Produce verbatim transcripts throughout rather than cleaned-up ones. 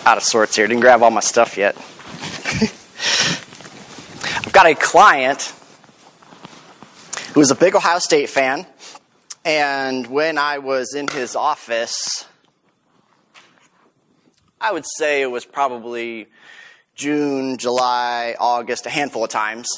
out of sorts here. Didn't grab all my stuff yet. I've got a client who is a big Ohio State fan, and when I was in his office, I would say it was probably June, July, August, a handful of times.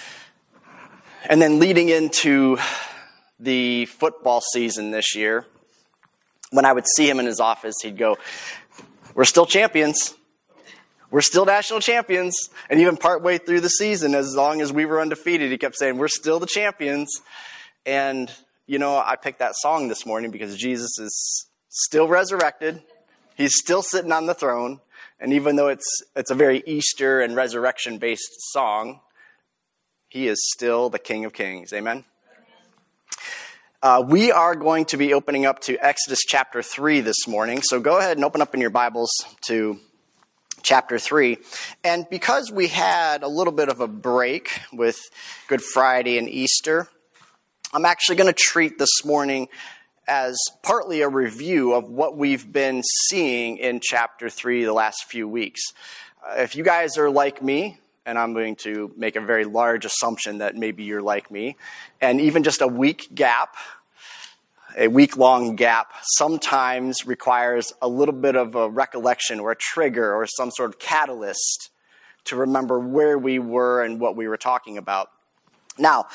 And then leading into the football season this year, when I would see him in his office, he'd go, "We're still champions. We're still national champions." And even partway through the season, as long as we were undefeated, he kept saying, "We're still the champions." And, you know, I picked that song this morning because Jesus is still resurrected. He's still sitting on the throne. And even though it's it's a very Easter and resurrection-based song, he is still the King of Kings. Amen? Uh, we are going to be opening up to Exodus chapter three this morning. So go ahead and open up in your Bibles to chapter three. And because we had a little bit of a break with Good Friday and Easter, I'm actually going to treat this morning as partly a review of what we've been seeing in chapter three the last few weeks. Uh, if you guys are like me, and I'm going to make a very large assumption that maybe you're like me, and even just a week gap, a week-long gap sometimes requires a little bit of a recollection or a trigger or some sort of catalyst to remember where we were and what we were talking about. Now,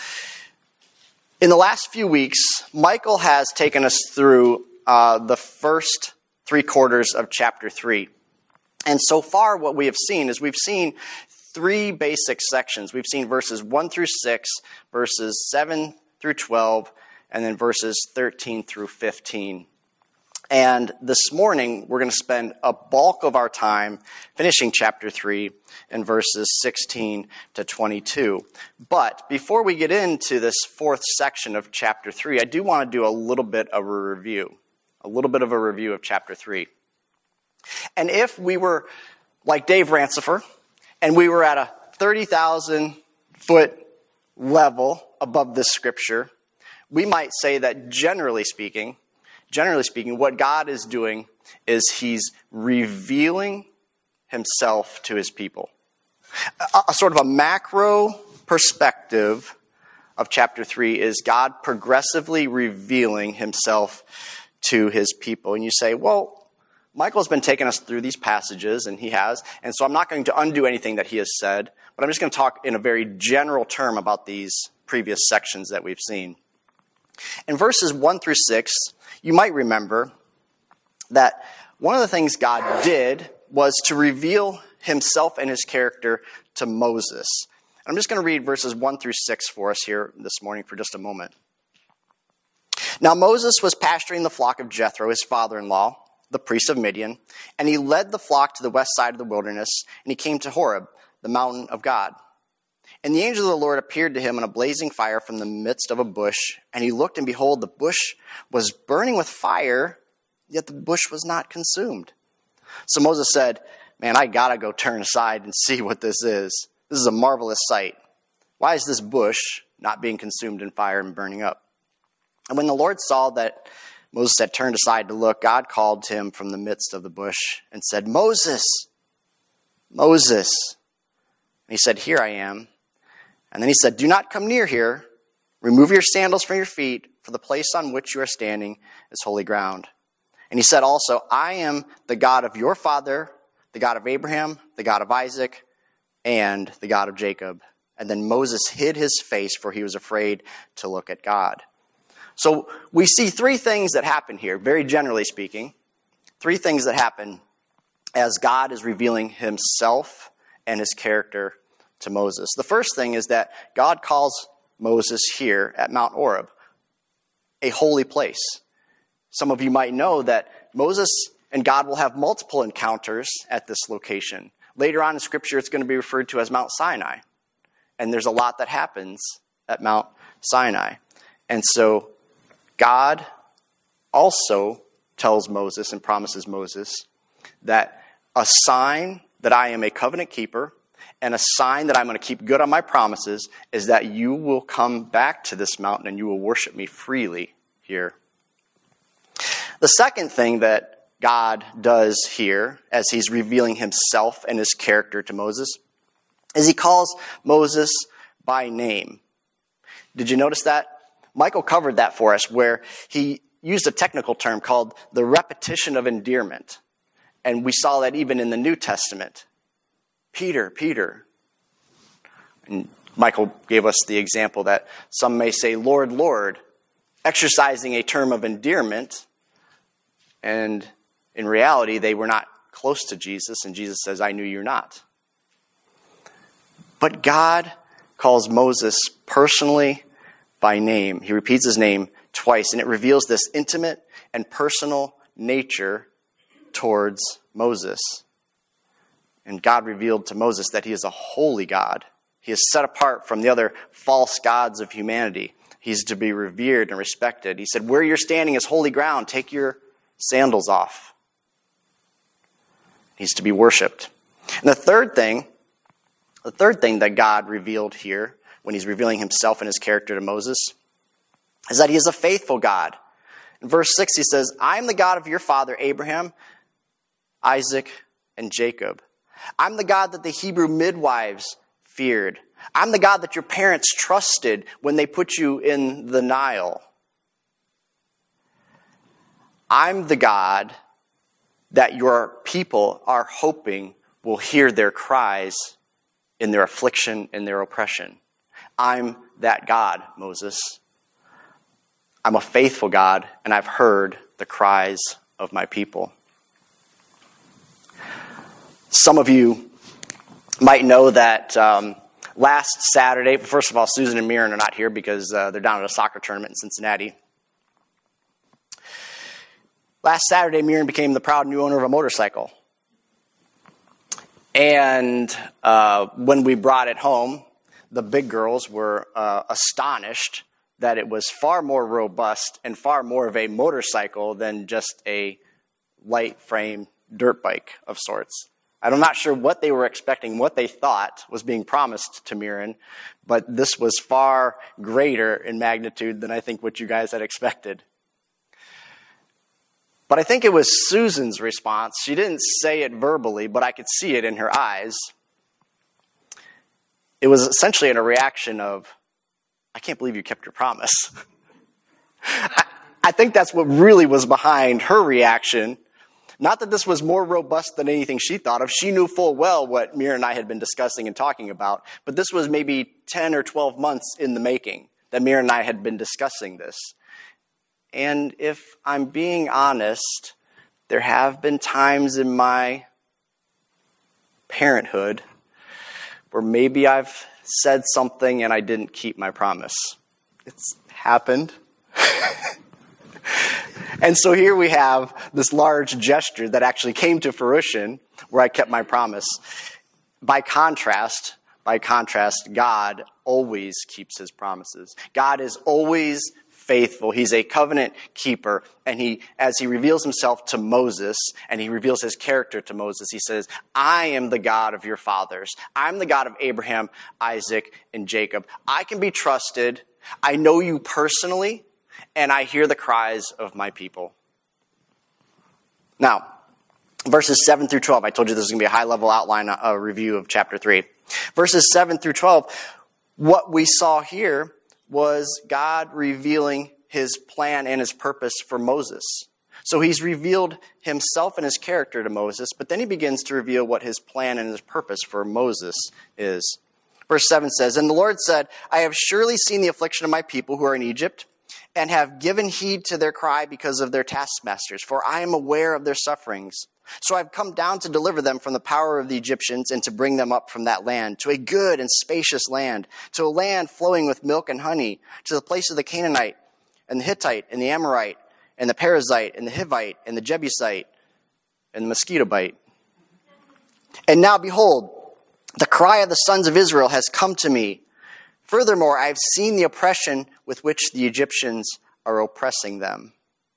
in the last few weeks, Michael has taken us through uh, the first three quarters of chapter three. And so far what we have seen is we've seen three basic sections. We've seen verses one through six, verses seven through twelve, and then verses thirteen through fifteen. And this morning, we're going to spend a bulk of our time finishing chapter three in verses sixteen to twenty-two. But before we get into this fourth section of chapter three, I do want to do a little bit of a review, a little bit of a review of chapter three. And if we were like Dave Rancifer, and we were at a thirty thousand foot level above this scripture, we might say that generally speaking, generally speaking, what God is doing is he's revealing himself to his people. A, a sort of a macro perspective of chapter three is God progressively revealing himself to his people. And you say, well, Michael's been taking us through these passages, and he has, and so I'm not going to undo anything that he has said, but I'm just going to talk in a very general term about these previous sections that we've seen. In verses one through six, you might remember that one of the things God did was to reveal himself and his character to Moses. I'm just going to read verses one through six for us here this morning for just a moment. Now Moses was pasturing the flock of Jethro, his father-in-law, the priest of Midian, and he led the flock to the west side of the wilderness, and he came to Horeb, the mountain of God. And the angel of the Lord appeared to him in a blazing fire from the midst of a bush. And he looked, and behold, the bush was burning with fire, yet the bush was not consumed. So Moses said, man, I gotta go turn aside and see what this is. This is a marvelous sight. Why is this bush not being consumed in fire and burning up? And when the Lord saw that Moses had turned aside to look, God called to him from the midst of the bush and said, Moses, Moses. And he said, here I am. And then he said, do not come near here. Remove your sandals from your feet, for the place on which you are standing is holy ground. And he said also, I am the God of your father, the God of Abraham, the God of Isaac, and the God of Jacob. And then Moses hid his face, for he was afraid to look at God. So we see three things that happen here, very generally speaking. Three things that happen as God is revealing himself and his character to Moses. The first thing is that God calls Moses here at Mount Horeb a holy place. Some of you might know that Moses and God will have multiple encounters at this location. Later on in Scripture, it's going to be referred to as Mount Sinai. And there's a lot that happens at Mount Sinai. And so God also tells Moses and promises Moses that a sign that I am a covenant keeper and a sign that I'm going to keep good on my promises is that you will come back to this mountain and you will worship me freely here. The second thing that God does here as he's revealing himself and his character to Moses is he calls Moses by name. Did you notice that? Michael covered that for us where he used a technical term called the repetition of endearment. And we saw that even in the New Testament. Peter, Peter. And Michael gave us the example that some may say, Lord, Lord, exercising a term of endearment. And in reality, they were not close to Jesus, and Jesus says, I knew you're not. But God calls Moses personally by name. He repeats his name twice, and it reveals this intimate and personal nature towards Moses. And God revealed to Moses that he is a holy God. He is set apart from the other false gods of humanity. He's to be revered and respected. He said, where you're standing is holy ground. Take your sandals off. He's to be worshipped. And the third thing, the third thing that God revealed here when he's revealing himself and his character to Moses is that he is a faithful God. In verse six, he says, I am the God of your father Abraham, Isaac, and Jacob. I'm the God that the Hebrew midwives feared. I'm the God that your parents trusted when they put you in the Nile. I'm the God that your people are hoping will hear their cries in their affliction and their oppression. I'm that God, Moses. I'm a faithful God, and I've heard the cries of my people. Some of you might know that um, last Saturday, first of all, Susan and Miran are not here because uh, they're down at a soccer tournament in Cincinnati. Last Saturday, Miran became the proud new owner of a motorcycle. And uh, when we brought it home, the big girls were uh, astonished that it was far more robust and far more of a motorcycle than just a light frame dirt bike of sorts. I'm not sure what they were expecting, what they thought was being promised to Miran, but this was far greater in magnitude than I think what you guys had expected. But I think it was Susan's response. She didn't say it verbally, but I could see it in her eyes. It was essentially a reaction of, I can't believe you kept your promise. I, I think that's what really was behind her reaction. Not that this was more robust than anything she thought of. She knew full well what Miran and I had been discussing and talking about. But this was maybe ten or twelve months in the making that Miran and I had been discussing this. And if I'm being honest, there have been times in my parenthood where maybe I've said something and I didn't keep my promise. It's happened. And so here we have this large gesture that actually came to fruition where I kept my promise. By contrast, by contrast, God always keeps his promises. God is always faithful. He's a covenant keeper. And he, as he reveals himself to Moses and he reveals his character to Moses, he says, I am the God of your fathers. I'm the God of Abraham, Isaac, and Jacob. I can be trusted. I know you personally, and I hear the cries of my people. Now, verses seven through twelve, I told you this is going to be a high-level outline uh, review of chapter three. Verses seven through twelve, what we saw here was God revealing his plan and his purpose for Moses. So he's revealed himself and his character to Moses, but then he begins to reveal what his plan and his purpose for Moses is. Verse seven says, And the Lord said, I have surely seen the affliction of my people who are in Egypt, and have given heed to their cry because of their taskmasters, for I am aware of their sufferings. So I've come down to deliver them from the power of the Egyptians and to bring them up from that land to a good and spacious land, to a land flowing with milk and honey, to the place of the Canaanite and the Hittite and the Amorite and the Perizzite and the Hivite and the Jebusite and the mosquito bite. And now behold, the cry of the sons of Israel has come to me. Furthermore, I have seen the oppression with which the Egyptians are oppressing them.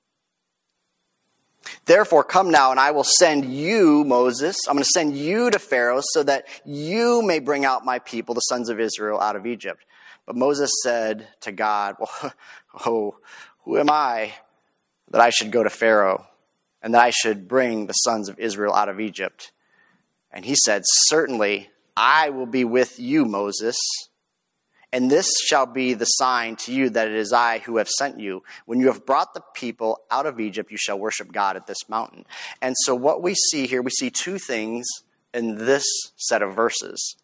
Therefore, come now, and I will send you, Moses. I'm going to send you to Pharaoh so that you may bring out my people, the sons of Israel, out of Egypt. But Moses said to God, well, oh, who am I that I should go to Pharaoh and that I should bring the sons of Israel out of Egypt. And he said, certainly I will be with you, Moses, and this shall be the sign to you that it is I who have sent you. When you have brought the people out of Egypt, you shall worship God at this mountain. And so what we see here, we see two things in this set of verses.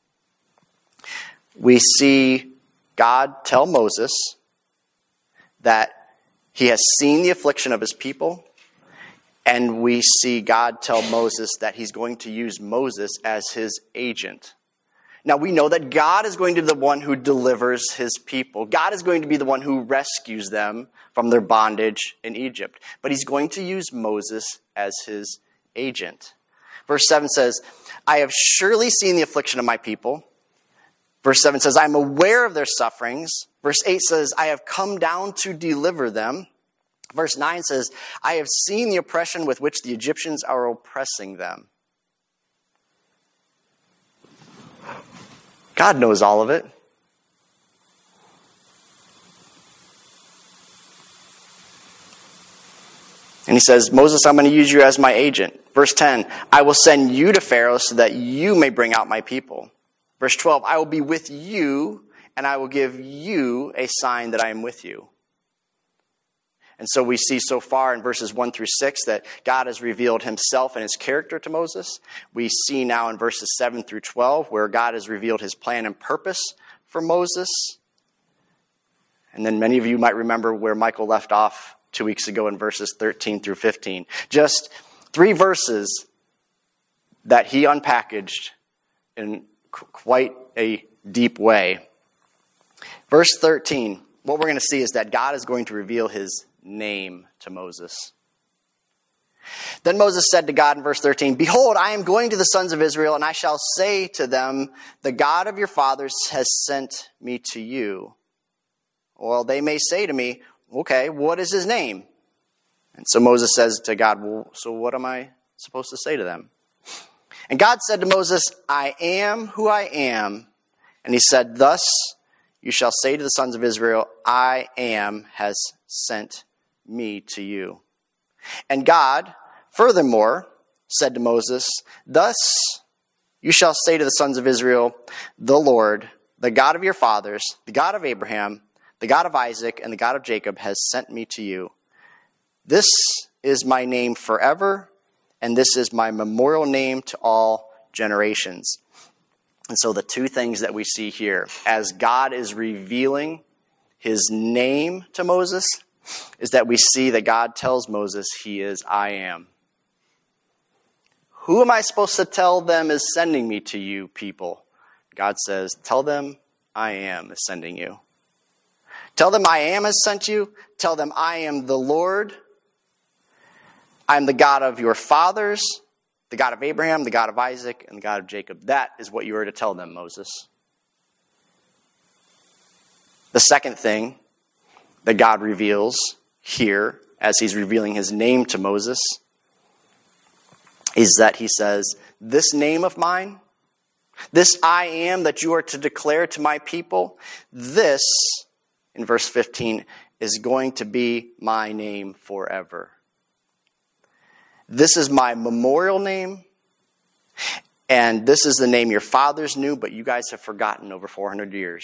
We see God tell Moses that he has seen the affliction of his people, and we see God tell Moses that he's going to use Moses as his agent. Now, we know that God is going to be the one who delivers his people. God is going to be the one who rescues them from their bondage in Egypt. But he's going to use Moses as his agent. Verse seven says, I have surely seen the affliction of my people. Verse seven says, I am aware of their sufferings. Verse eight says, I have come down to deliver them. Verse nine says, I have seen the oppression with which the Egyptians are oppressing them. God knows all of it. And he says, Moses, I'm going to use you as my agent. Verse ten, I will send you to Pharaoh so that you may bring out my people. Verse twelve, I will be with you, and I will give you a sign that I am with you. And so we see so far in verses one through six that God has revealed himself and his character to Moses. We see now in verses seven through twelve where God has revealed his plan and purpose for Moses. And then many of you might remember where Michael left off two weeks ago in verses thirteen through fifteen. Just three verses that he unpackaged in quite a deep way. Verse thirteen, what we're going to see is that God is going to reveal his name to Moses. Then Moses said to God in verse thirteen, Behold, I am going to the sons of Israel, and I shall say to them, the God of your fathers has sent me to you. Well, they may say to me, okay, what is his name? And so Moses says to God, well, so what am I supposed to say to them? And God said to Moses, I am who I am. And he said, thus you shall say to the sons of Israel, I am has sent me to you. And God, furthermore, said to Moses, thus you shall say to the sons of Israel, the Lord, the God of your fathers, the God of Abraham, the God of Isaac, and the God of Jacob has sent me to you. This is my name forever, and this is my memorial name to all generations. And so the two things that we see here, as God is revealing his name to Moses, is that we see that God tells Moses he is I am. Who am I supposed to tell them is sending me to you, people? God says, tell them I am is sending you. Tell them I am has sent you. Tell them I am the Lord. I am the God of your fathers, the God of Abraham, the God of Isaac, and the God of Jacob. That is what you are to tell them, Moses. The second thing that God reveals here, as he's revealing his name to Moses, is that he says, this name of mine, this I am that you are to declare to my people, this, in verse fifteen, is going to be my name forever. This is my memorial name, and this is the name your fathers knew, but you guys have forgotten over four hundred years.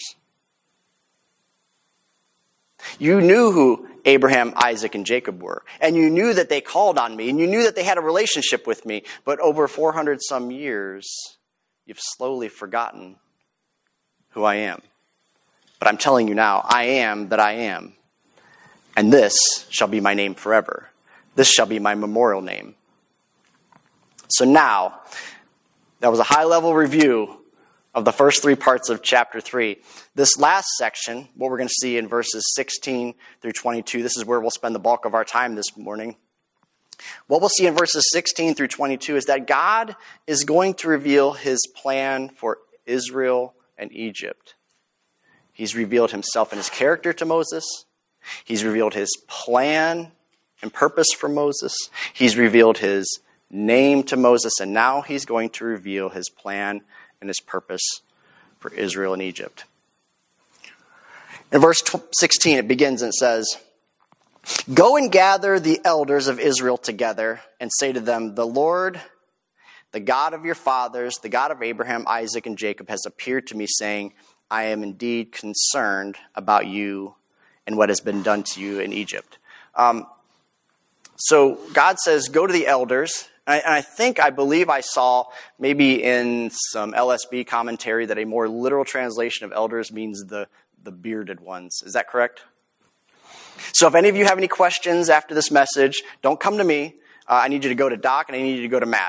You knew who Abraham, Isaac, and Jacob were, and you knew that they called on me, and you knew that they had a relationship with me, but over four hundred some years, you've slowly forgotten who I am. But I'm telling you now, I am that I am, and this shall be my name forever. This shall be my memorial name. So now, that was a high-level review of the first three parts of chapter three. This last section, what we're going to see in verses sixteen through twenty-two, this is where we'll spend the bulk of our time this morning. What we'll see in verses sixteen through twenty-two is that God is going to reveal his plan for Israel and Egypt. He's revealed himself and his character to Moses. He's revealed his plan and purpose for Moses. He's revealed his name to Moses, and now he's going to reveal his plan and his purpose for Israel and Egypt. In verse sixteen, it begins and it says, Go and gather the elders of Israel together and say to them, the Lord, the God of your fathers, the God of Abraham, Isaac, and Jacob, has appeared to me, saying, I am indeed concerned about you and what has been done to you in Egypt. Um, so God says, go to the elders. And I, and I think, I believe I saw maybe in some L S B commentary that a more literal translation of elders means the, the bearded ones. Is that correct? So if any of you have any questions after this message, don't come to me. Uh, I need you to go to Doc and I need you to go to Matt.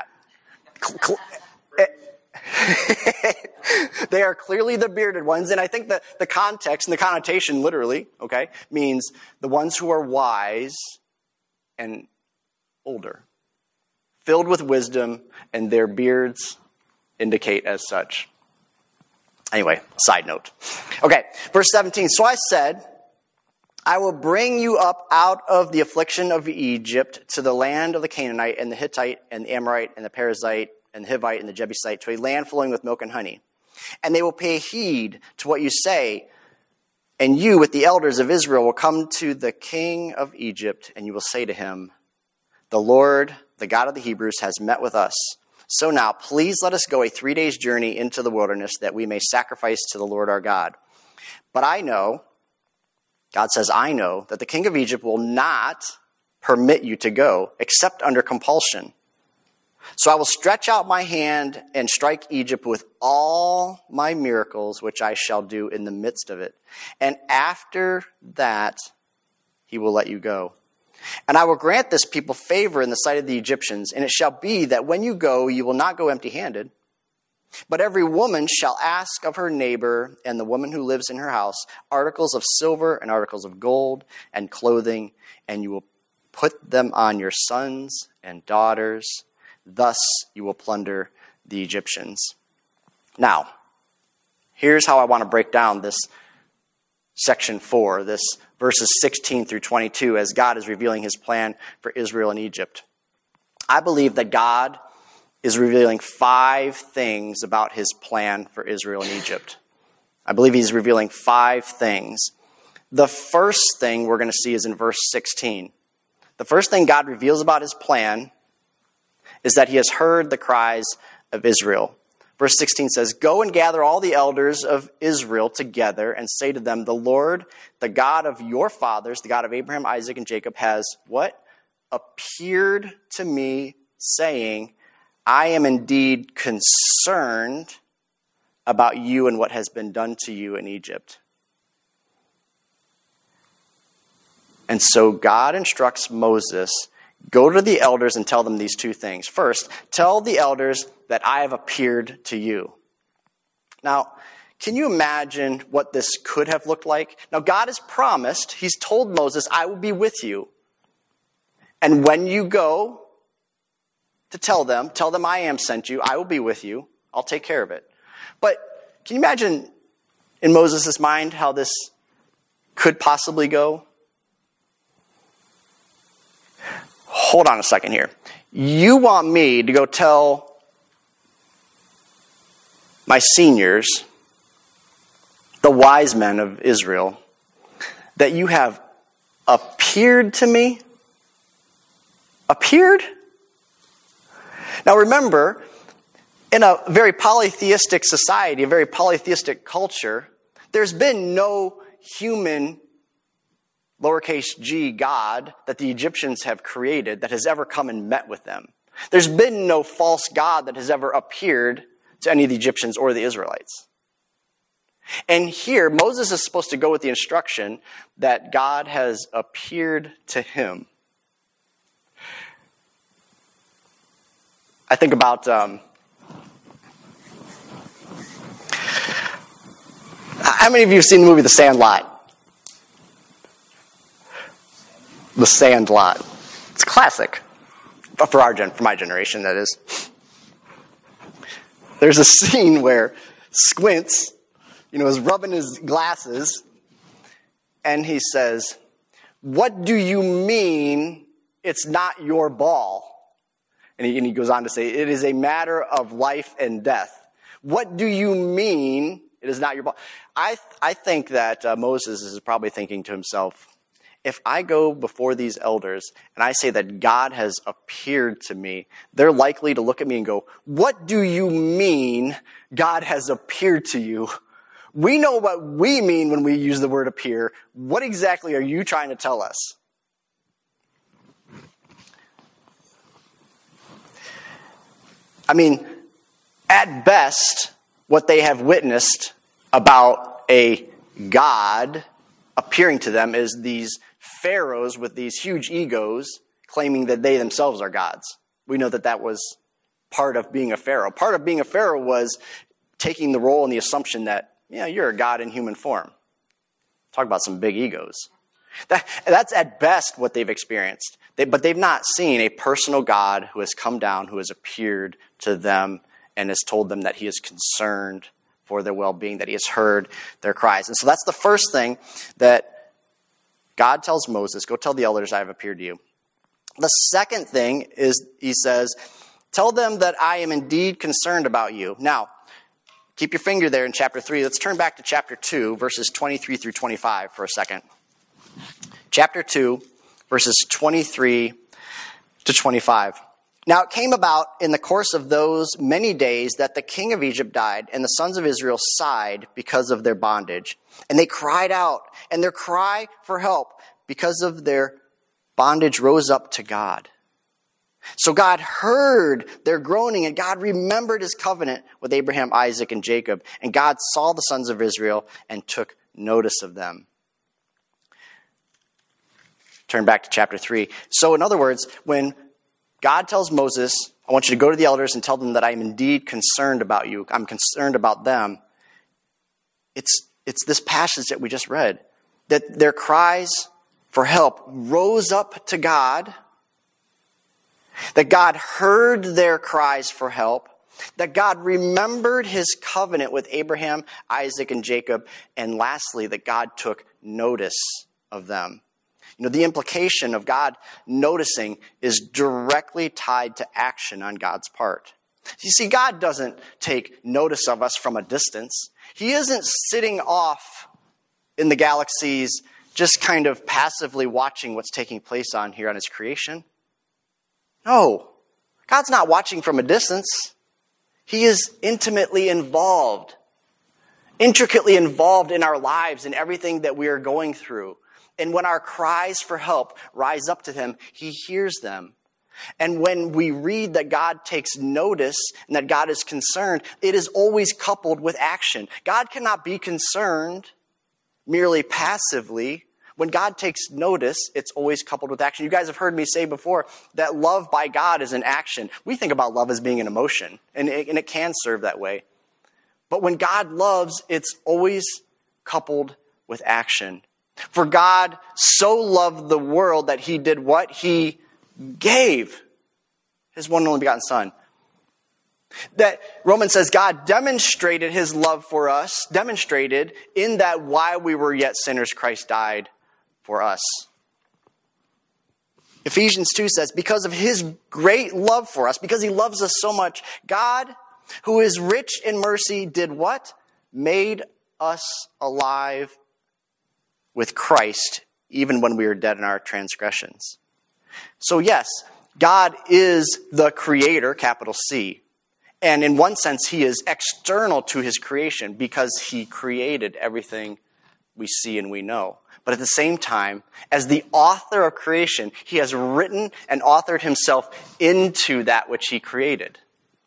They are clearly the bearded ones, and I think that the context and the connotation literally, okay, means the ones who are wise and older, filled with wisdom, and their beards indicate as such. Anyway, side note. Okay, verse seventeen. So I said, I will bring you up out of the affliction of Egypt to the land of the Canaanite and the Hittite and the Amorite and the Perizzite and the Hivite and the Jebusite, to a land flowing with milk and honey. And they will pay heed to what you say, and you with the elders of Israel will come to the king of Egypt, and you will say to him, the Lord, the God of the Hebrews, has met with us. So now, please let us go a three days journey into the wilderness, that we may sacrifice to the Lord our God. But I know, God says, I know that the king of Egypt will not permit you to go, except under compulsion. So I will stretch out my hand and strike Egypt with all my miracles, which I shall do in the midst of it. And after that, he will let you go. And I will grant this people favor in the sight of the Egyptians. And it shall be that when you go, you will not go empty-handed. But every woman shall ask of her neighbor and the woman who lives in her house articles of silver and articles of gold and clothing, and you will put them on your sons and daughters. Thus you will plunder the Egyptians. Now, here's how I want to break down this section four, this verses sixteen through twenty-two, as God is revealing his plan for Israel and Egypt. I believe that God is revealing five things about his plan for Israel and Egypt. I believe he's revealing five things. The first thing we're going to see is in verse sixteen. The first thing God reveals about his plan is that he has heard the cries of Israel. Verse sixteen says, go and gather all the elders of Israel together and say to them, the Lord, the God of your fathers, the God of Abraham, Isaac, and Jacob, has what? Appeared to me, saying, I am indeed concerned about you and what has been done to you in Egypt. And so God instructs Moses, go to the elders and tell them these two things. First, tell the elders that I have appeared to you. Now, can you imagine what this could have looked like? Now, God has promised, he's told Moses, I will be with you. And when you go to tell them, tell them I am sent you, I will be with you, I'll take care of it. But can you imagine in Moses' mind how this could possibly go? Hold on a second here. You want me to go tell my seniors, the wise men of Israel, that you have appeared to me? Appeared? Now remember, in a very polytheistic society, a very polytheistic culture, there's been no human lowercase g God that the Egyptians have created that has ever come and met with them. There's been no false God that has ever appeared to any of the Egyptians or the Israelites. And here, Moses is supposed to go with the instruction that God has appeared to him. I think about um, how many of you have seen the movie The Sandlot? The Sandlot. It's a classic. For our gen, for my generation, that is. There's a scene where Squints, you know, is rubbing his glasses, and he says, what do you mean it's not your ball? And he, and he goes on to say, it is a matter of life and death. What do you mean it is not your ball? I, I think that uh, Moses is probably thinking to himself, if I go before these elders and I say that God has appeared to me, they're likely to look at me and go, what do you mean God has appeared to you? We know what we mean when we use the word appear. What exactly are you trying to tell us? I mean, at best, what they have witnessed about a God appearing to them is these pharaohs with these huge egos claiming that they themselves are gods. We know that that was part of being a pharaoh. Part of being a pharaoh was taking the role and the assumption that, yeah, you're a god in human form. Talk about some big egos. That, that's at best what they've experienced. They, but they've not seen a personal God who has come down, who has appeared to them and has told them that he is concerned for their well-being, that he has heard their cries. And so that's the first thing that God tells Moses, go tell the elders I have appeared to you. The second thing is he says, tell them that I am indeed concerned about you. Now, keep your finger there in chapter three. Let's turn back to chapter two, verses twenty-three through twenty-five for a second. Chapter two, verses twenty-three to twenty-five. Now it came about in the course of those many days that the king of Egypt died, and the sons of Israel sighed because of their bondage. And they cried out, and their cry for help because of their bondage rose up to God. So God heard their groaning, and God remembered his covenant with Abraham, Isaac, and Jacob. And God saw the sons of Israel and took notice of them. Turn back to chapter three. So in other words, when God tells Moses, I want you to go to the elders and tell them that I am indeed concerned about you. I'm concerned about them. It's, it's this passage that we just read. That their cries for help rose up to God. That God heard their cries for help. That God remembered his covenant with Abraham, Isaac, and Jacob. And lastly, that God took notice of them. You know, the implication of God noticing is directly tied to action on God's part. You see, God doesn't take notice of us from a distance. He isn't sitting off in the galaxies just kind of passively watching what's taking place on here on his creation. No, God's not watching from a distance. He is intimately involved, intricately involved in our lives and everything that we are going through. And when our cries for help rise up to him, he hears them. And when we read that God takes notice and that God is concerned, it is always coupled with action. God cannot be concerned merely passively. When God takes notice, it's always coupled with action. You guys have heard me say before that love by God is an action. We think about love as being an emotion, and it, and it can serve that way. But when God loves, it's always coupled with action. For God so loved the world that he did what? He gave his one and only begotten Son. That Romans says God demonstrated his love for us, demonstrated in that while we were yet sinners, Christ died for us. Ephesians two says, because of his great love for us, because he loves us so much, God, who is rich in mercy, did what? Made us alive with Christ, even when we were dead in our transgressions. So yes, God is the creator, capital C. And in one sense, he is external to his creation because he created everything we see and we know. But at the same time, as the author of creation, he has written and authored himself into that which he created.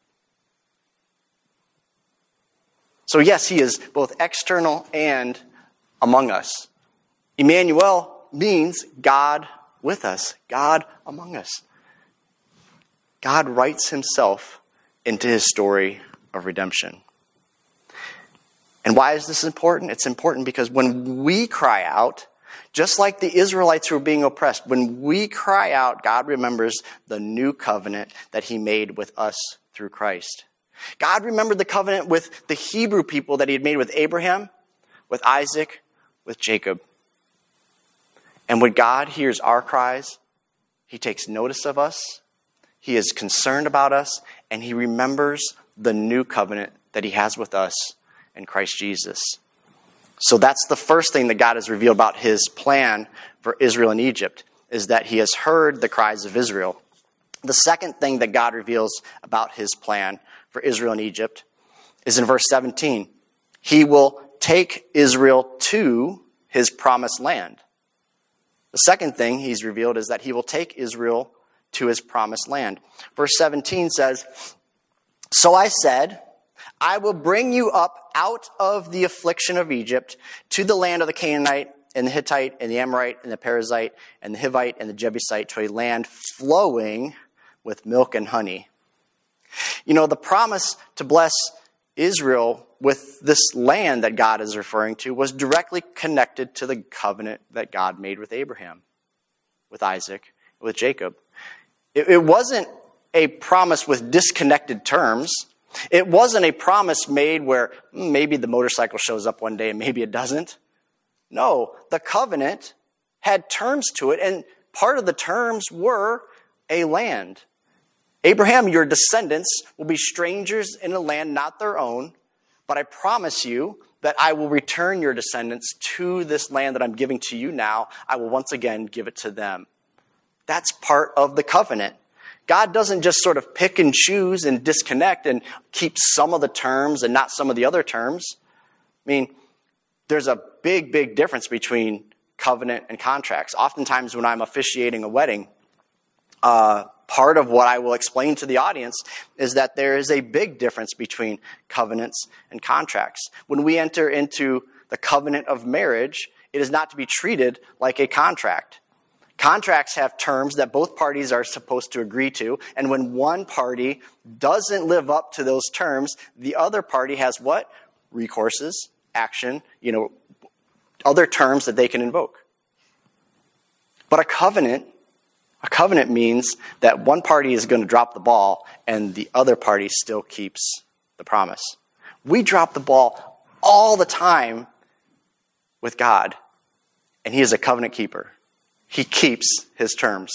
So yes, he is both external and among us. Emmanuel means God with us, God among us. God writes himself into his story of redemption. And why is this important? It's important because when we cry out, just like the Israelites who were being oppressed, when we cry out, God remembers the new covenant that he made with us through Christ. God remembered the covenant with the Hebrew people that he had made with Abraham, with Isaac, with Jacob. And when God hears our cries, he takes notice of us, he is concerned about us, and he remembers the new covenant that he has with us in Christ Jesus. So that's the first thing that God has revealed about his plan for Israel and Egypt, is that he has heard the cries of Israel. The second thing that God reveals about his plan for Israel and Egypt is in verse seventeen. He will take Israel to his promised land. The second thing he's revealed is that he will take Israel to his promised land. Verse seventeen says, "So I said, I will bring you up out of the affliction of Egypt to the land of the Canaanite and the Hittite and the Amorite and the Perizzite and the Hivite and the Jebusite, to a land flowing with milk and honey." You know, the promise to bless Israel with this land that God is referring to was directly connected to the covenant that God made with Abraham, with Isaac, with Jacob. It, it wasn't a promise with disconnected terms. It wasn't a promise made where maybe the motorcycle shows up one day and maybe it doesn't. No, the covenant had terms to it, and part of the terms were a land. Abraham, your descendants will be strangers in a land not their own, but I promise you that I will return your descendants to this land that I'm giving to you now. I will once again give it to them. That's part of the covenant. God doesn't just sort of pick and choose and disconnect and keep some of the terms and not some of the other terms. I mean, there's a big, big difference between covenant and contracts. Oftentimes when I'm officiating a wedding, uh, part of what I will explain to the audience is that there is a big difference between covenants and contracts. When we enter into the covenant of marriage, it is not to be treated like a contract. Contracts have terms that both parties are supposed to agree to, and when one party doesn't live up to those terms, the other party has what? Recourses, action, you know, other terms that they can invoke. But a covenant, a covenant means that one party is going to drop the ball and the other party still keeps the promise. We drop the ball all the time with God, and he is a covenant keeper. He keeps his terms.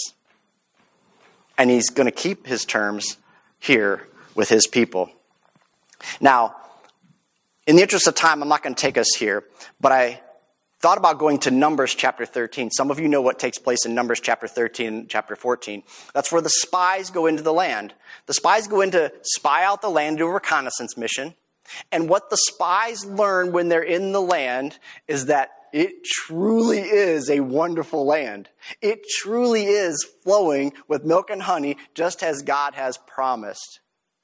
And he's going to keep his terms here with his people. Now, in the interest of time, I'm not going to take us here, but I thought about going to Numbers chapter thirteen. Some of you know what takes place in Numbers chapter thirteen and chapter fourteen. That's where the spies go into the land. The spies go in to spy out the land, do a reconnaissance mission. And what the spies learn when they're in the land is that it truly is a wonderful land. It truly is flowing with milk and honey, just as God has promised.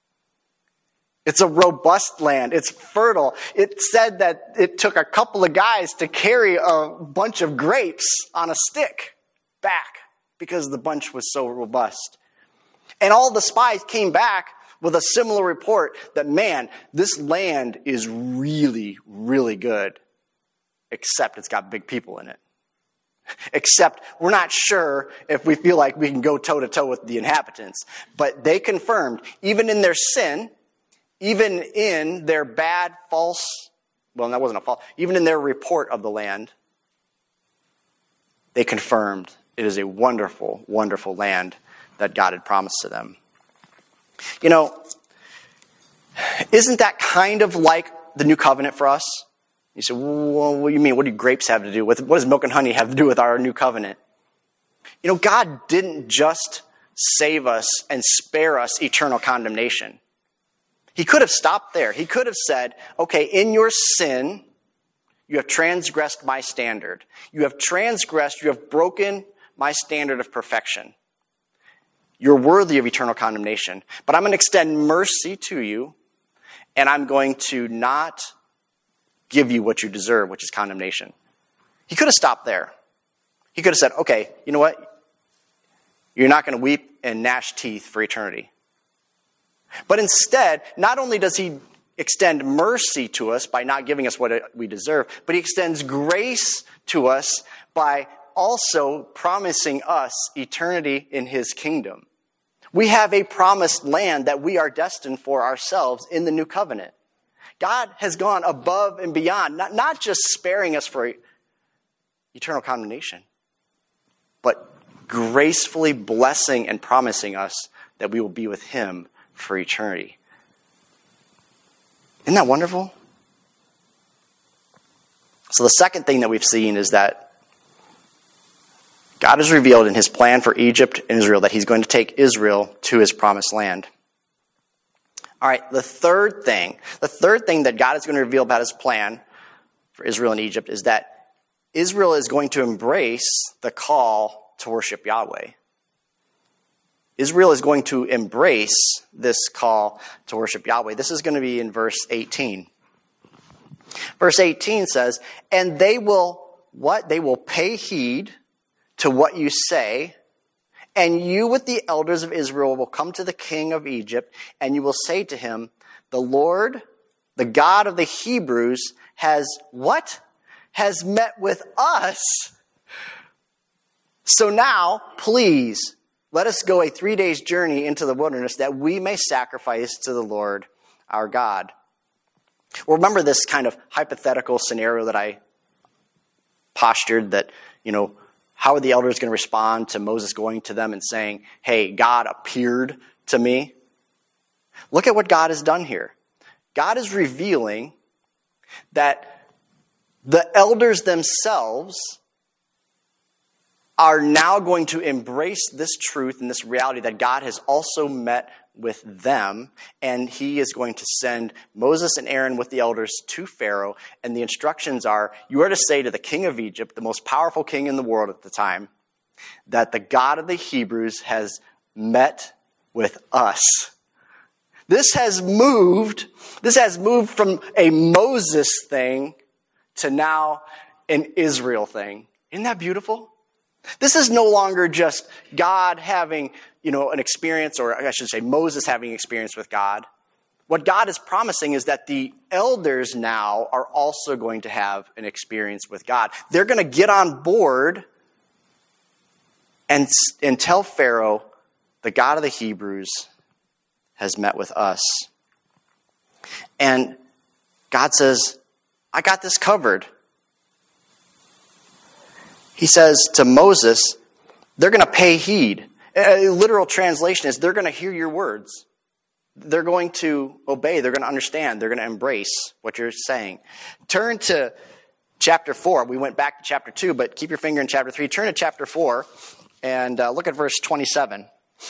It's a robust land. It's fertile. It said that it took a couple of guys to carry a bunch of grapes on a stick back because the bunch was so robust. And all the spies came back with a similar report that, man, this land is really, really good. Except it's got big people in it. Except we're not sure if we feel like we can go toe-to-toe with the inhabitants. But they confirmed, even in their sin, even in their bad, false, well, that wasn't a false, even in their report of the land, they confirmed it is a wonderful, wonderful land that God had promised to them. You know, isn't that kind of like the new covenant for us? You say, well, what do you mean? What do grapes have to do with it? What does milk and honey have to do with our new covenant? You know, God didn't just save us and spare us eternal condemnation. He could have stopped there. He could have said, okay, in your sin, you have transgressed my standard. You have transgressed, you have broken my standard of perfection. You're worthy of eternal condemnation. But I'm going to extend mercy to you, and I'm going to not give you what you deserve, which is condemnation. He could have stopped there. He could have said, okay, you know what? You're not going to weep and gnash teeth for eternity. But instead, not only does he extend mercy to us by not giving us what we deserve, but he extends grace to us by also promising us eternity in his kingdom. We have a promised land that we are destined for ourselves in the new covenant. God has gone above and beyond, not, not just sparing us for eternal condemnation, but gracefully blessing and promising us that we will be with him for eternity. Isn't that wonderful? So the second thing that we've seen is that God has revealed in his plan for Egypt and Israel that he's going to take Israel to his promised land. All right, the third thing, the third thing that God is going to reveal about his plan for Israel and Egypt is that Israel is going to embrace the call to worship Yahweh. Israel is going to embrace this call to worship Yahweh. This is going to be in verse eighteen. Verse eighteen says, and they will, what? They will pay heed to what you say, and you with the elders of Israel will come to the king of Egypt, and you will say to him, the Lord, the God of the Hebrews, has what? Has met with us. So now, please, let us go a three days journey into the wilderness that we may sacrifice to the Lord our God. Well, remember this kind of hypothetical scenario that I postured that, you know, how are the elders going to respond to Moses going to them and saying, hey, God appeared to me? Look at what God has done here. God is revealing that the elders themselves are now going to embrace this truth and this reality that God has also met with them, and he is going to send Moses and Aaron with the elders to Pharaoh, and the instructions are, you are to say to the king of Egypt, the most powerful king in the world at the time, that the God of the Hebrews has met with us. This has moved, this has moved from a Moses thing to now an Israel thing. Isn't that beautiful? This is no longer just God having, you know, an experience, or I should say Moses having experience with God. What God is promising is that the elders now are also going to have an experience with God. They're going to get on board and, and tell Pharaoh, the God of the Hebrews has met with us. And God says, I got this covered. He says to Moses, they're going to pay heed. A literal translation is they're going to hear your words. They're going to obey. They're going to understand. They're going to embrace what you're saying. Turn to chapter four. We went back to chapter two, but keep your finger in chapter three. Turn to chapter four and uh, look at verse twenty-seven.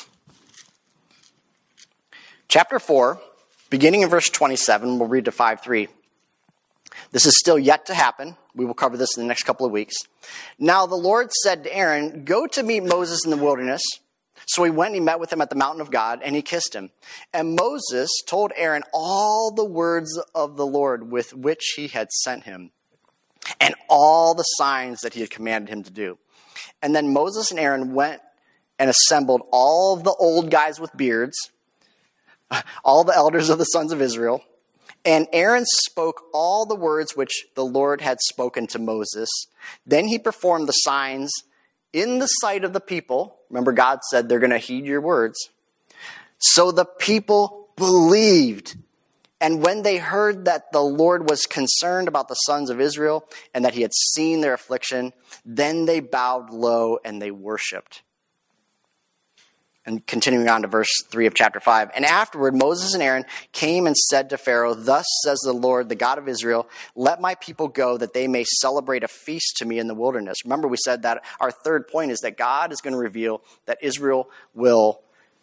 Chapter four, beginning in verse twenty-seven, we'll read to five three. This is still yet to happen. We will cover this in the next couple of weeks. Now the Lord said to Aaron, go to meet Moses in the wilderness. So he went and he met with him at the mountain of God, and he kissed him. And Moses told Aaron all the words of the Lord with which he had sent him, and all the signs that he had commanded him to do. And then Moses and Aaron went and assembled all of the old guys with beards, all the elders of the sons of Israel. And Aaron spoke all the words which the Lord had spoken to Moses. Then he performed the signs in the sight of the people. Remember, God said they're going to heed your words. So the people believed. And when they heard that the Lord was concerned about the sons of Israel and that he had seen their affliction, then they bowed low and they worshiped. And continuing on to verse three of chapter five. And afterward, Moses and Aaron came and said to Pharaoh, thus says the Lord, the God of Israel, let my people go that they may celebrate a feast to me in the wilderness. Remember, we said that our third point is that God is going to reveal that Israel will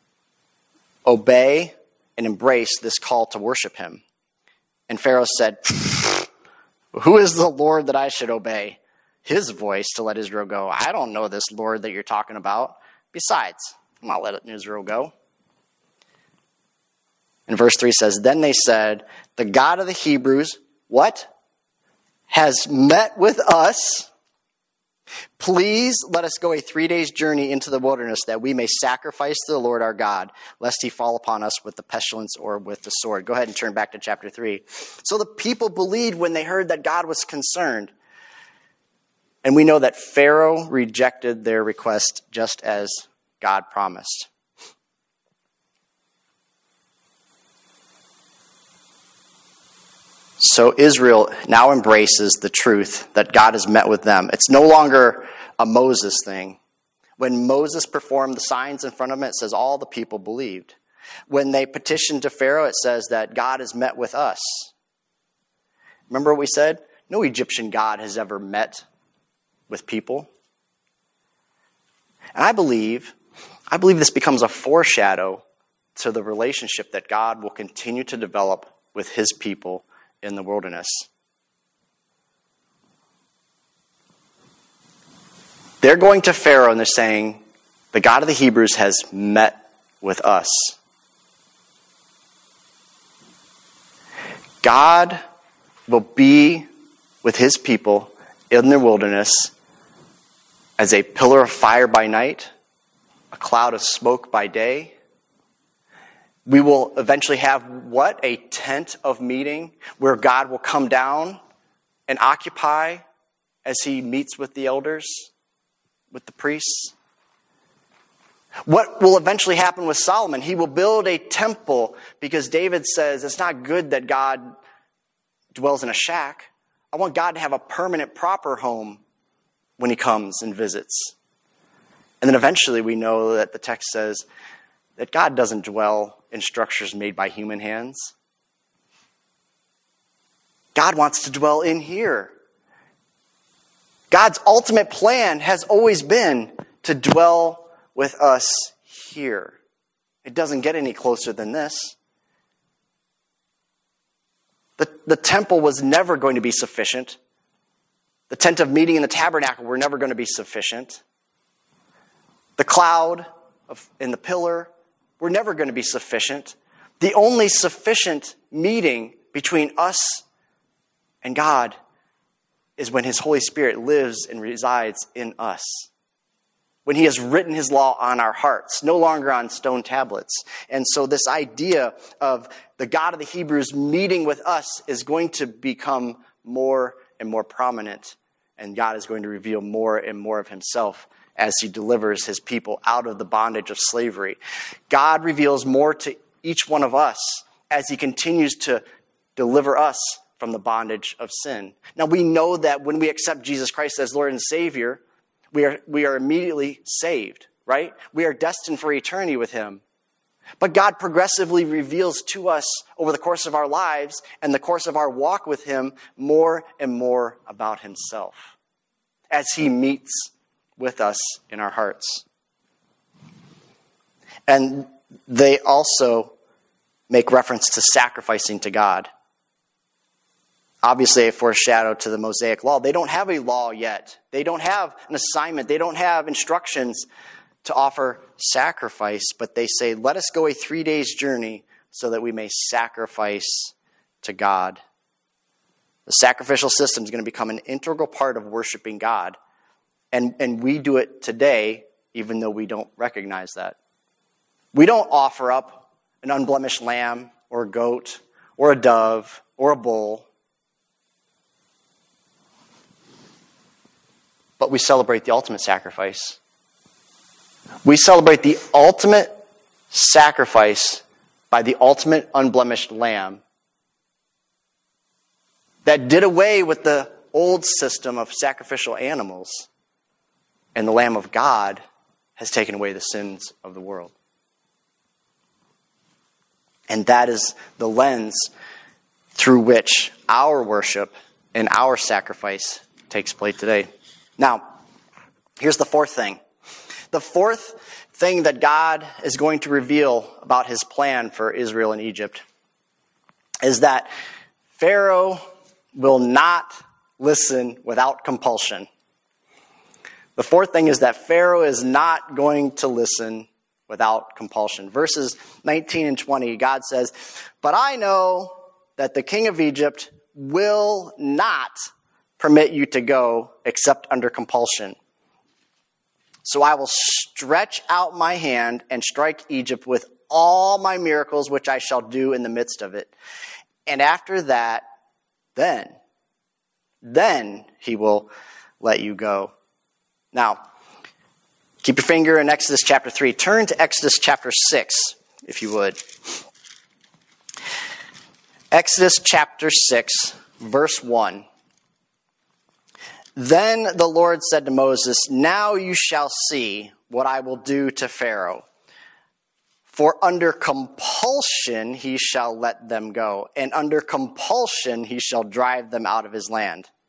obey and embrace this call to worship him. And Pharaoh said, who is the Lord that I should obey? His voice to let Israel go. I don't know this Lord that you're talking about. Besides, I'm not letting Israel go. And verse three says, then they said, the God of the Hebrews, what? Has met with us. Please let us go a three days journey into the wilderness that we may sacrifice to the Lord our God, lest he fall upon us with the pestilence or with the sword. Go ahead and turn back to chapter three. So the people believed when they heard that God was concerned. And we know that Pharaoh rejected their request just as God promised. So Israel now embraces the truth that God has met with them. It's no longer a Moses thing. When Moses performed the signs in front of them, it says all the people believed. When they petitioned to Pharaoh, it says that God has met with us. Remember what we said? No Egyptian god has ever met with people. And I believe, I believe this becomes a foreshadow to the relationship that God will continue to develop with his people in the wilderness. They're going to Pharaoh and they're saying, the God of the Hebrews has met with us. God will be with his people in the wilderness as a pillar of fire by night, a cloud of smoke by day. We will eventually have what? A tent of meeting where God will come down and occupy as he meets with the elders, with the priests. What will eventually happen with Solomon? He will build a temple because David says it's not good that God dwells in a shack. I want God to have a permanent, proper home when he comes and visits. And then eventually we know that the text says that God doesn't dwell in structures made by human hands. God wants to dwell in here. God's ultimate plan has always been to dwell with us here. It doesn't get any closer than this. The, the temple was never going to be sufficient. The tent of meeting and the tabernacle were never going to be sufficient. The cloud of, and the pillar were never going to be sufficient. The only sufficient meeting between us and God is when his Holy Spirit lives and resides in us. When he has written his law on our hearts, no longer on stone tablets. And so this idea of the God of the Hebrews meeting with us is going to become more and more prominent. And God is going to reveal more and more of himself as he delivers his people out of the bondage of slavery. God reveals more to each one of us as he continues to deliver us from the bondage of sin. Now we know that when we accept Jesus Christ as Lord and Savior, we are, we are immediately saved, right? We are destined for eternity with him. But God progressively reveals to us over the course of our lives and the course of our walk with him more and more about himself as he meets with us in our hearts. And they also make reference to sacrificing to God. Obviously a foreshadow to the Mosaic law. They don't have a law yet. They don't have an assignment. They don't have instructions to offer sacrifice, but they say, let us go a three days journey so that we may sacrifice to God. The sacrificial system is going to become an integral part of worshiping God. And, and we do it today, even though we don't recognize that. We don't offer up an unblemished lamb or a goat or a dove or a bull. But we celebrate the ultimate sacrifice. We celebrate the ultimate sacrifice by the ultimate unblemished lamb that did away with the old system of sacrificial animals. And the Lamb of God has taken away the sins of the world. And that is the lens through which our worship and our sacrifice takes place today. Now, here's the fourth thing. The fourth thing that God is going to reveal about his plan for Israel and Egypt is that Pharaoh will not listen without compulsion. The fourth thing is that Pharaoh is not going to listen without compulsion. Verses nineteen and twenty, God says, "But I know that the king of Egypt will not permit you to go except under compulsion. So I will stretch out my hand and strike Egypt with all my miracles, which I shall do in the midst of it. And after that, then, then he will let you go." Now, keep your finger in Exodus chapter three. Turn to Exodus chapter six, if you would. Exodus chapter six, verse one. "Then the Lord said to Moses, 'Now you shall see what I will do to Pharaoh. For under compulsion he shall let them go, and under compulsion he shall drive them out of his land.'"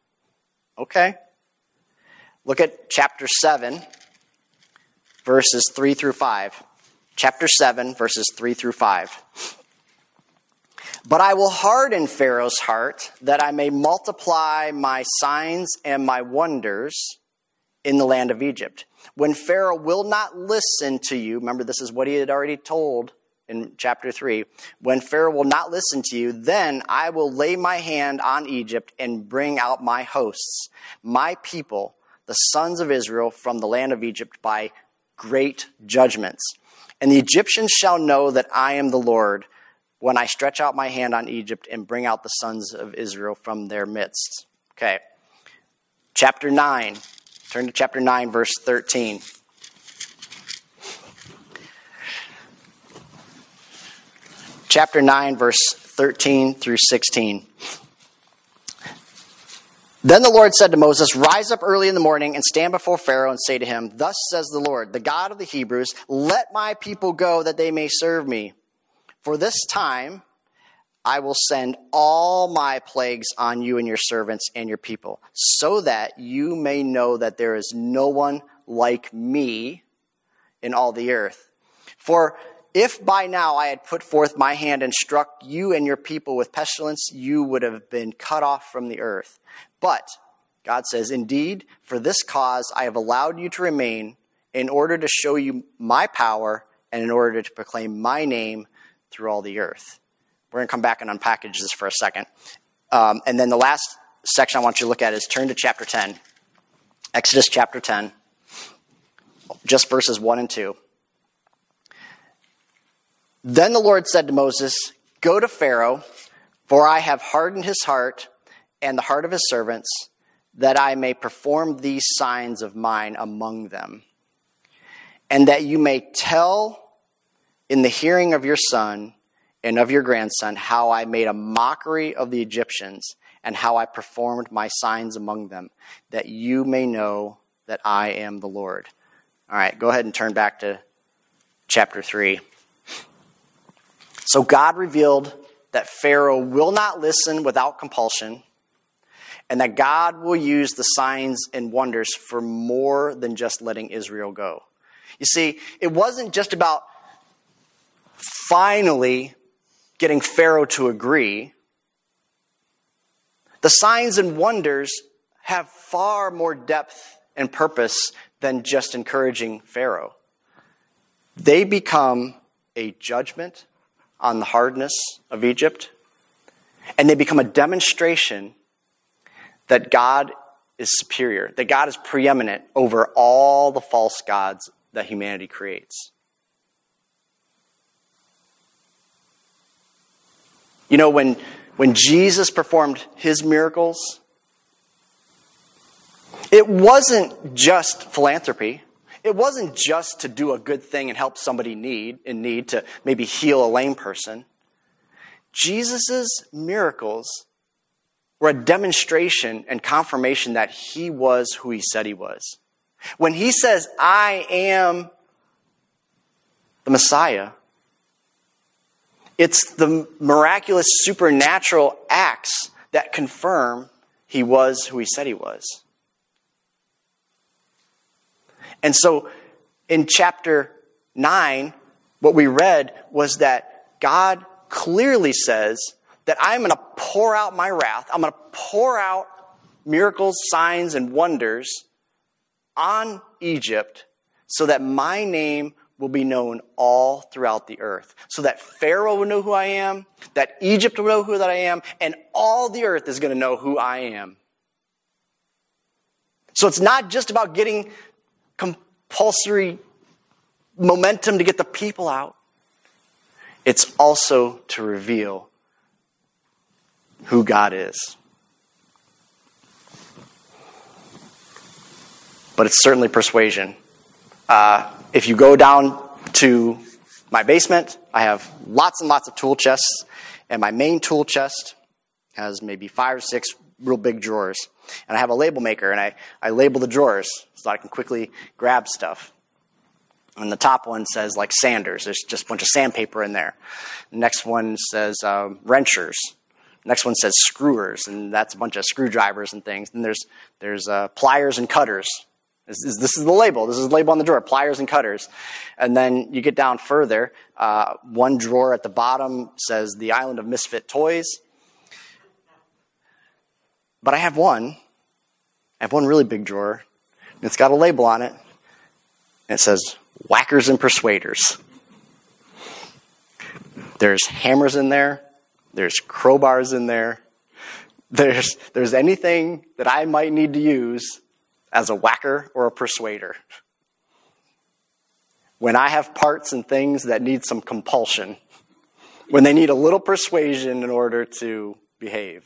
Okay. Look at chapter seven, verses three through five. Chapter seven, verses three through five. But I will harden Pharaoh's heart, that I may multiply my signs and my wonders in the land of Egypt. When Pharaoh will not listen to you, remember this is what he had already told in chapter three. When Pharaoh will not listen to you, then I will lay my hand on Egypt and bring out my hosts, my people, the sons of Israel, from the land of Egypt by great judgments. And the Egyptians shall know that I am the Lord when I stretch out my hand on Egypt and bring out the sons of Israel from their midst. Okay. Chapter nine. Turn to chapter nine, verse thirteen. Chapter nine, verse thirteen through sixteen. Then the Lord said to Moses, rise up early in the morning and stand before Pharaoh and say to him, thus says the Lord, the God of the Hebrews, let my people go that they may serve me. For this time I will send all my plagues on you and your servants and your people, so that you may know that there is no one like me in all the earth. For if by now I had put forth my hand and struck you and your people with pestilence, you would have been cut off from the earth. But, God says, indeed, for this cause I have allowed you to remain, in order to show you my power and in order to proclaim my name through all the earth. We're going to come back and unpackage this for a second. Um, and then the last section I want you to look at is turn to chapter ten. Exodus chapter ten, just verses one and two. Then the Lord said to Moses, go to Pharaoh, for I have hardened his heart and the heart of his servants, that I may perform these signs of mine among them, and that you may tell in the hearing of your son and of your grandson how I made a mockery of the Egyptians and how I performed my signs among them, that you may know that I am the Lord. All right, go ahead and turn back to chapter three. So God revealed that Pharaoh will not listen without compulsion, and that God will use the signs and wonders for more than just letting Israel go. You see, it wasn't just about finally getting Pharaoh to agree. The signs and wonders have far more depth and purpose than just encouraging Pharaoh. They become a judgment on the hardness of Egypt, and they become a demonstration that God is superior, that God is preeminent over all the false gods that humanity creates. You know, when, when Jesus performed his miracles, it wasn't just philanthropy. It wasn't just to do a good thing and help somebody need in need, to maybe heal a lame person. Jesus' miracles were a demonstration and confirmation that he was who he said he was. When he says, I am the Messiah, it's the miraculous supernatural acts that confirm he was who he said he was. And so in chapter nine, what we read was that God clearly says that I'm going to pour out my wrath. I'm going to pour out miracles, signs, and wonders on Egypt so that my name will be known all throughout the earth. So that Pharaoh will know who I am, that Egypt will know who that I am, and all the earth is going to know who I am. So it's not just about getting compulsory momentum to get the people out. It's also to reveal who God is. But it's certainly persuasion. Uh, if you go down to my basement, I have lots and lots of tool chests, and my main tool chest has maybe five or six real big drawers. And I have a label maker, and I, I label the drawers so I can quickly grab stuff. And the top one says, like, sanders. There's just a bunch of sandpaper in there. The next one says um, wrenchers. Next one says screwers, and that's a bunch of screwdrivers and things. Then there's there's uh, pliers and cutters. This is, this is the label. This is the label on the drawer, pliers and cutters. And then you get down further. Uh, one drawer at the bottom says the Island of Misfit Toys. But I have one. I have one really big drawer. And it's got a label on it. And it says whackers and persuaders. There's hammers in there. There's crowbars in there. There's, there's anything that I might need to use as a whacker or a persuader. When I have parts and things that need some compulsion, when they need a little persuasion in order to behave.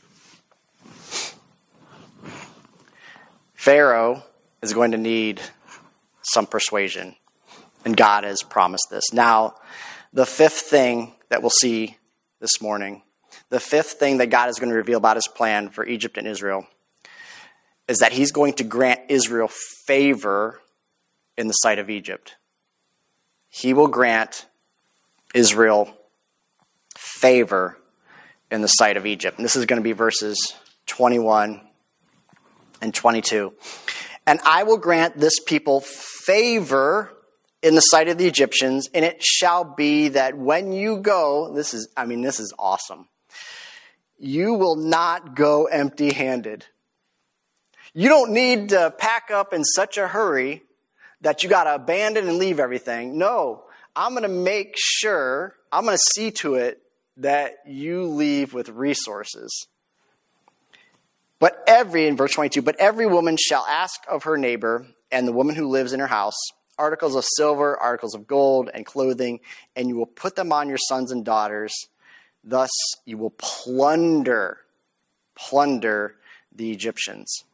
Pharaoh is going to need some persuasion, and God has promised this. Now, the fifth thing that we'll see this morning, the fifth thing that God is going to reveal about his plan for Egypt and Israel, is that he's going to grant Israel favor in the sight of Egypt. He will grant Israel favor in the sight of Egypt. And this is going to be verses twenty-one and twenty-two. And I will grant this people favor in the sight of the Egyptians, and it shall be that when you go, this is, I mean, this is awesome. You will not go empty-handed. You don't need to pack up in such a hurry that you got to abandon and leave everything. No, I'm going to make sure, I'm going to see to it that you leave with resources. But every, in verse twenty-two, but every woman shall ask of her neighbor and the woman who lives in her house articles of silver, articles of gold, and clothing, and you will put them on your sons and daughters. Thus you will plunder, plunder the Egyptians.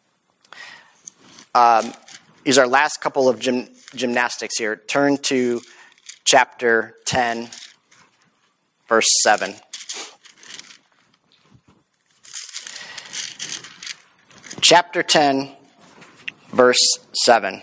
Um, these are our last couple of gym, gymnastics here. Turn to chapter ten, verse seven. Chapter ten, verse seven.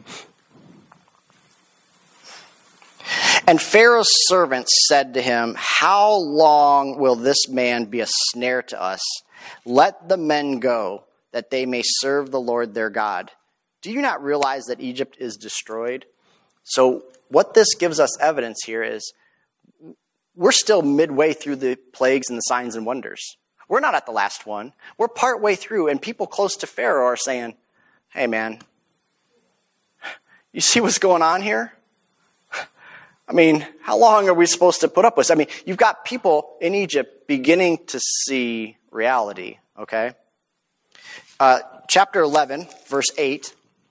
And Pharaoh's servants said to him, how long will this man be a snare to us? Let the men go, that they may serve the Lord their God. Do you not realize that Egypt is destroyed? So what this gives us evidence here is we're still midway through the plagues and the signs and wonders. We're not at the last one. We're partway through, and people close to Pharaoh are saying, hey, man, you see what's going on here? I mean, how long are we supposed to put up with this? I mean, you've got people in Egypt beginning to see reality, okay? Uh, chapter eleven, verse eight.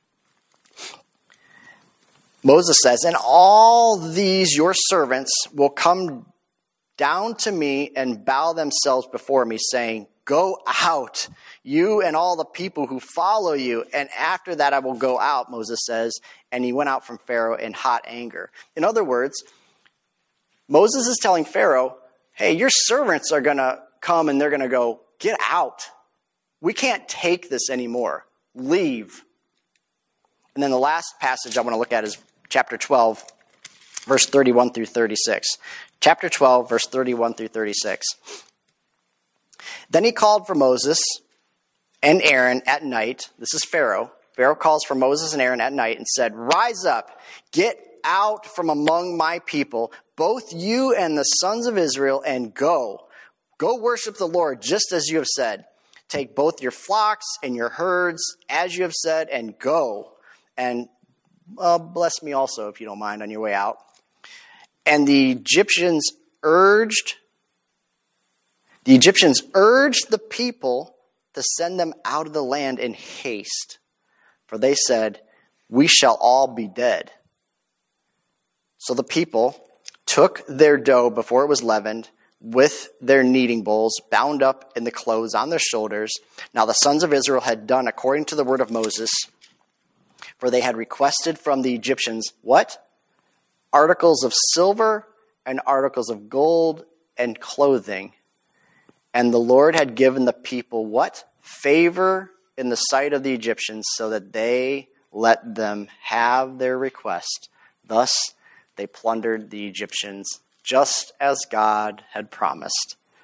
Moses says, and all these your servants will come down to me and bow themselves before me, saying, go out, you and all the people who follow you. And after that I will go out, Moses says. And he went out from Pharaoh in hot anger. In other words, Moses is telling Pharaoh, hey, your servants are going to come and they're going to go, get out. We can't take this anymore. Leave. And then the last passage I want to look at is chapter twelve, verse thirty-one through thirty-six. Chapter twelve, verse thirty-one through thirty-six. Then he called for Moses and Aaron at night. This is Pharaoh. Pharaoh calls for Moses and Aaron at night and said, rise up, get out from among my people, both you and the sons of Israel, and go. Go worship the Lord, just as you have said. Take both your flocks and your herds, as you have said, and go. And uh, bless me also, if you don't mind, on your way out. And the Egyptians urged, the Egyptians urged the people to send them out of the land in haste. For they said, we shall all be dead. So the people took their dough before it was leavened with their kneading bowls bound up in the clothes on their shoulders. Now the sons of Israel had done according to the word of Moses, for they had requested from the Egyptians, what? Articles of silver and articles of gold and clothing. And the Lord had given the people what? Favor in the sight of the Egyptians, so that they let them have their request. Thus they plundered the Egyptians, just as God had promised.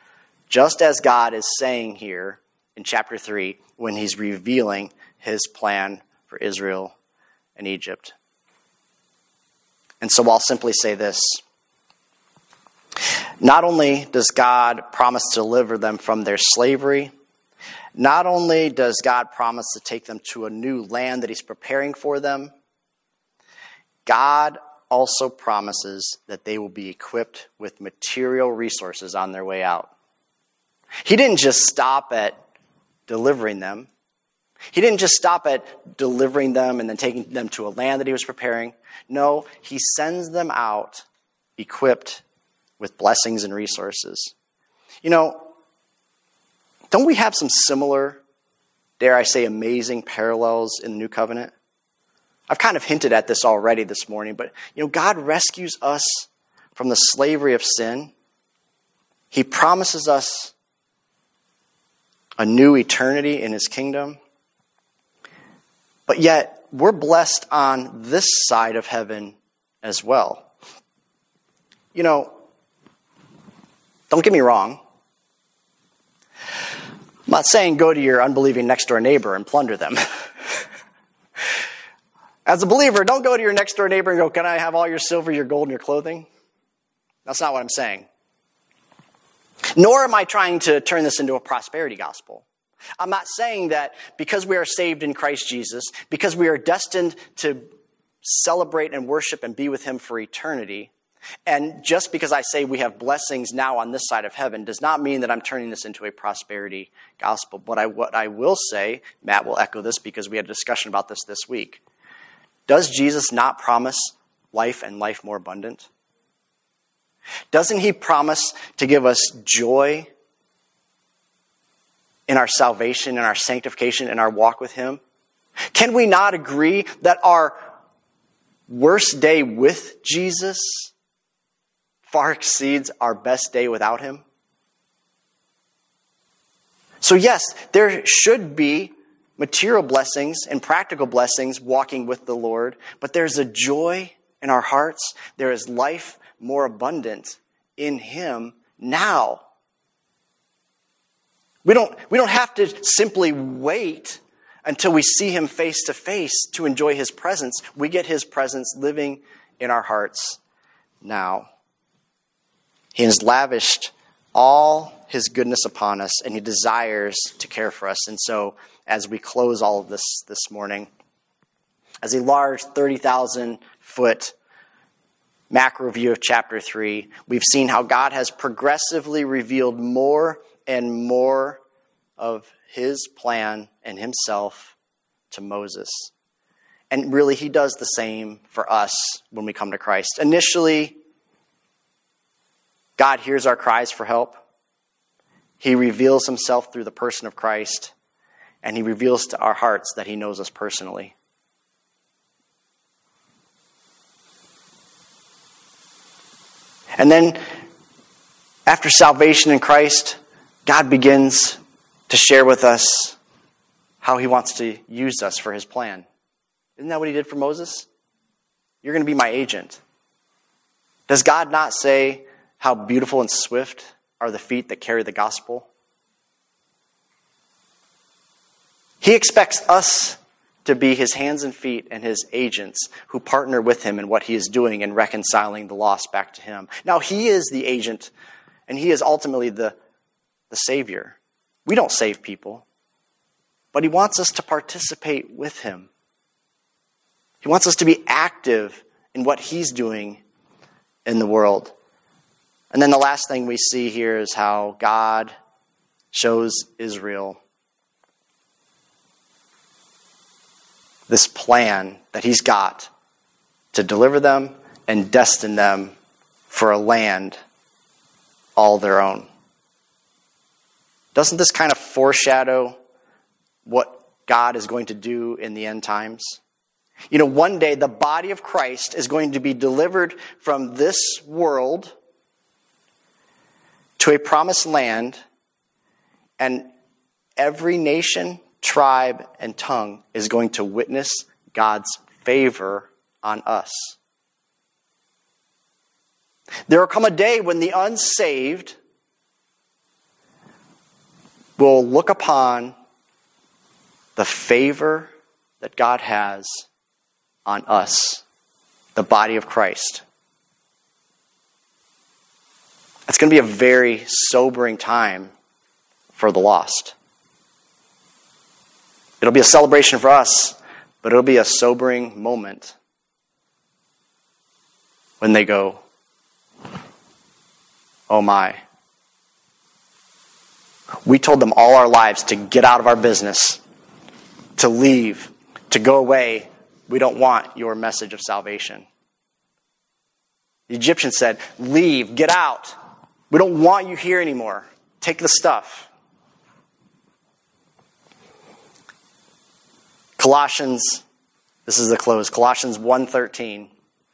just as God is saying here in chapter three when he's revealing his plan for Israel and Egypt. And so I'll simply say this. Not only does God promise to deliver them from their slavery, not only does God promise to take them to a new land that he's preparing for them, God also promises that they will be equipped with material resources on their way out. He didn't just stop at delivering them. He didn't just stop at delivering them and then taking them to a land that he was preparing. No, he sends them out equipped with blessings and resources. You know, don't we have some similar, dare I say, amazing parallels in the New Covenant? I've kind of hinted at this already this morning, but you know, God rescues us from the slavery of sin. He promises us a new eternity in his kingdom. But yet, we're blessed on this side of heaven as well. You know, don't get me wrong. I'm not saying go to your unbelieving next-door neighbor and plunder them. As a believer, don't go to your next-door neighbor and go, can I have all your silver, your gold, and your clothing? That's not what I'm saying. Nor am I trying to turn this into a prosperity gospel. I'm not saying that because we are saved in Christ Jesus, because we are destined to celebrate and worship and be with him for eternity, and just because I say we have blessings now on this side of heaven does not mean that I'm turning this into a prosperity gospel. But I, what I will say, Matt will echo this because we had a discussion about this this week. Does Jesus not promise life and life more abundant? Doesn't he promise to give us joy in our salvation, in our sanctification, in our walk with him? Can we not agree that our worst day with Jesus far exceeds our best day without him? So yes, there should be material blessings and practical blessings walking with the Lord, but there's a joy in our hearts. There is life more abundant in him now. We don't, we don't have to simply wait until we see him face to face to enjoy his presence. We get his presence living in our hearts now. He has lavished all his goodness upon us, and he desires to care for us. And so, as we close all of this this morning, as a large thirty thousand foot macro view of chapter three, we've seen how God has progressively revealed more and more of his plan and himself to Moses. And really, he does the same for us when we come to Christ. Initially, God hears our cries for help. He reveals himself through the person of Christ, and he reveals to our hearts that he knows us personally. And then, after salvation in Christ, God begins to share with us how he wants to use us for his plan. Isn't that what he did for Moses? You're going to be my agent. Does God not say, how beautiful and swift are the feet that carry the gospel? He expects us to be his hands and feet and his agents who partner with him in what he is doing in reconciling the lost back to him. Now, he is the agent, and he is ultimately the, the Savior. We don't save people, but he wants us to participate with him. He wants us to be active in what he's doing in the world. And then the last thing we see here is how God shows Israel this plan that he's got to deliver them and destine them for a land all their own. Doesn't this kind of foreshadow what God is going to do in the end times? You know, one day the body of Christ is going to be delivered from this world to a promised land, and every nation, tribe, and tongue is going to witness God's favor on us. There will come a day when the unsaved will look upon the favor that God has on us, the body of Christ. It's going to be a very sobering time for the lost. It'll be a celebration for us, but it'll be a sobering moment when they go, oh my. We told them all our lives to get out of our business, to leave, to go away. We don't want your message of salvation. The Egyptian said, leave, get out. We don't want you here anymore. Take the stuff. Colossians, this is the close, Colossians one thirteen.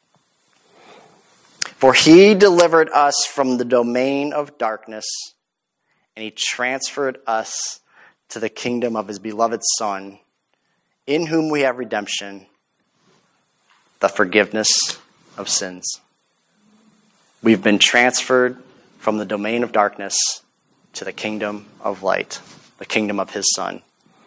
For he delivered us from the domain of darkness, and he transferred us to the kingdom of his beloved Son, in whom we have redemption, the forgiveness of sins. We've been transferred from the domain of darkness to the kingdom of light, the kingdom of his Son.